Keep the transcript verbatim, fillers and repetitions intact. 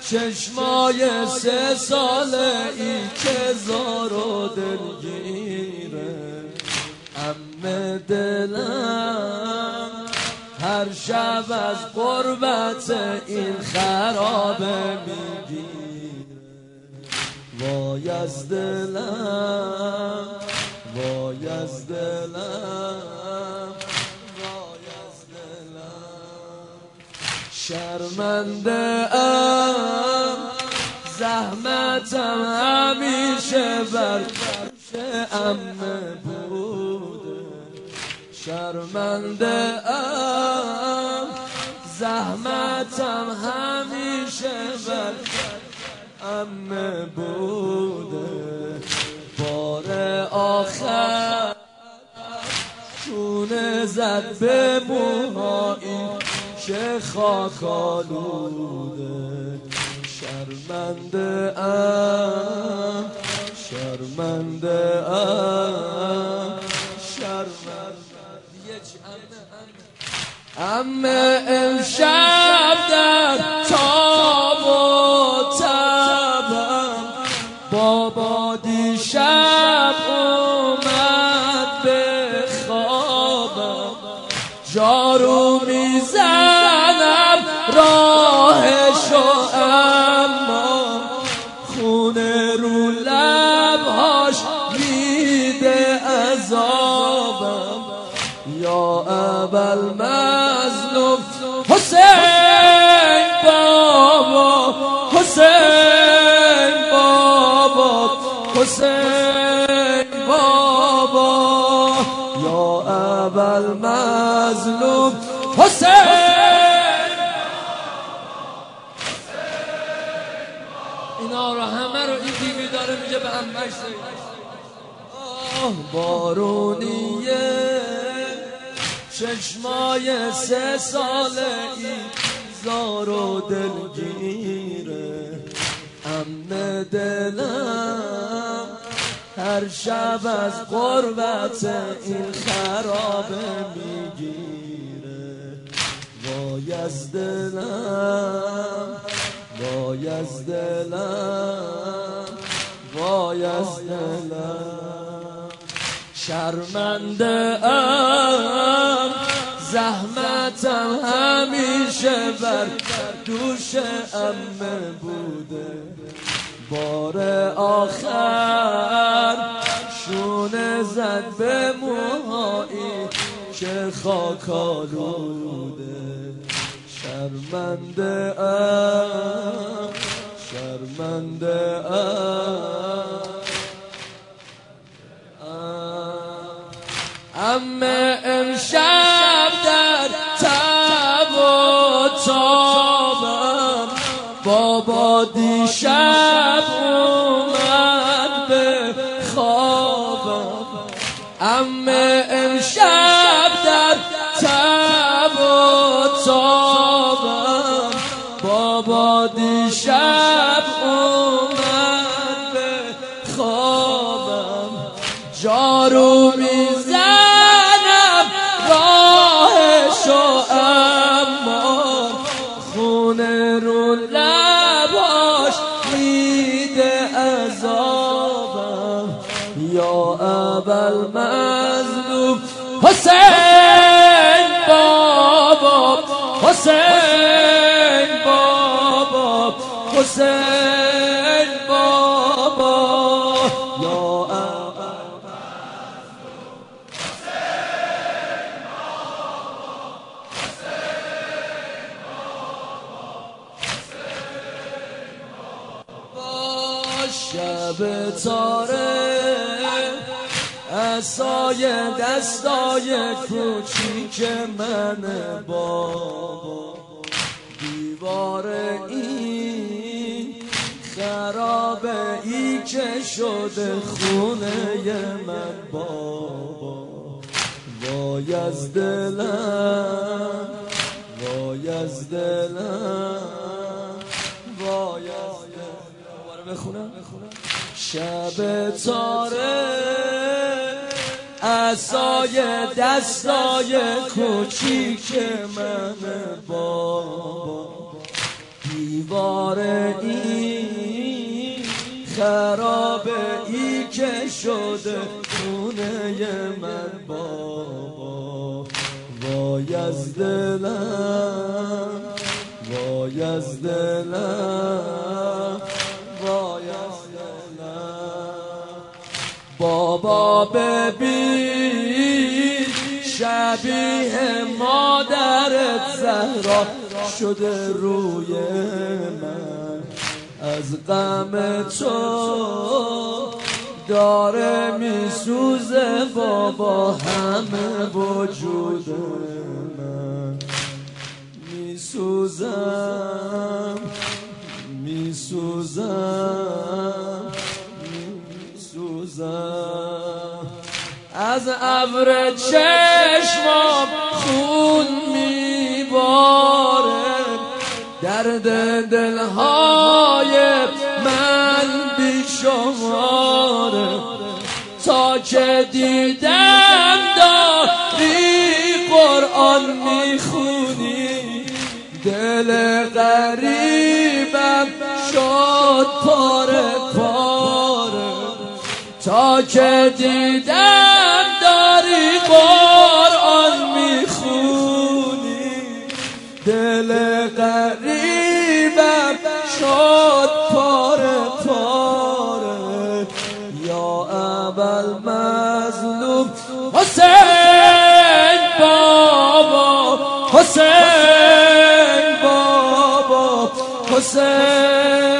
چشمای سه ساله ای که زار و دلگیره. عمه دلم هر شب از غربت این خرابه میگیره. وای از دلم، وای از دلم، وای از دلم. شرمنده ام زحمتم همیشه بر دوش عمه بوده. شرمنده ام زحمتم همیشه بر عمه بوده. بار آخر خونه زد به موهایی که خاک آلوده. شرمنده ام، شرمنده ام، شرمنده. عمه امشب در تاب و تبم، بابا دیشب اومد به خوابم. جارو میزنم راهشو اما خونه رو لبهاش میده عذابم. یا اول مظلوم حسین بابا، حسین بابا، حسین بابا. یا اول مظلوم حسین. اینا رو همه رو این تیمی داره میگه به همش بارونیه. چشمای سه ساله ای زار و دلگیره. عمه دلم هر شب از غربت این خرابه میگیره. وای از دلم، وای از دلم، وای از دلم. شرمنده ام زحمتم همیشه بر دوش عمه بوده. بار آخر شونه زد به موهایی که خاک آلوده. شرمنده ام، شرمنده ام. عمه امشب در تب و تابم، بابا دیشب اومد به خوابم. عمه امشب در تب و تابم، بابا دیشب اومد به خوابم. جارو میزنم راهشو اما خونه رو لباش میده عذابم. یا اول مظلوم حسین بابا، حسین بابا، حسین بابا. یا شب تاره عصای دستای کوچیک من بابا. دیوار این خرابه ای که شده خونه من بابا. وای از دلم، وای از دلم، وای از دلم. بخونم شب تاره عصای دستای کوچیک من بابا. دیوار دیواره این خرابه ای که شده خونه من بابا. وای از دلم وای از دلم وای از دلم. بابا ببین شبیه مادرت زهرا شده روی من، از غم تو داره میسوزه بابا همه وجود من. میسوزم میسوزم میسوزم، از ابر چشمام خون میباره، درد دلهای من بیشماره. تا که دیدم داری قرآن میخونی، دل غریبم شد پاره پاره. تا که دیدم داری قرآن میخونی، دل غریبم شد پاره پاره. یا اول مظلوم حسین بابا، حسین بابا، حسین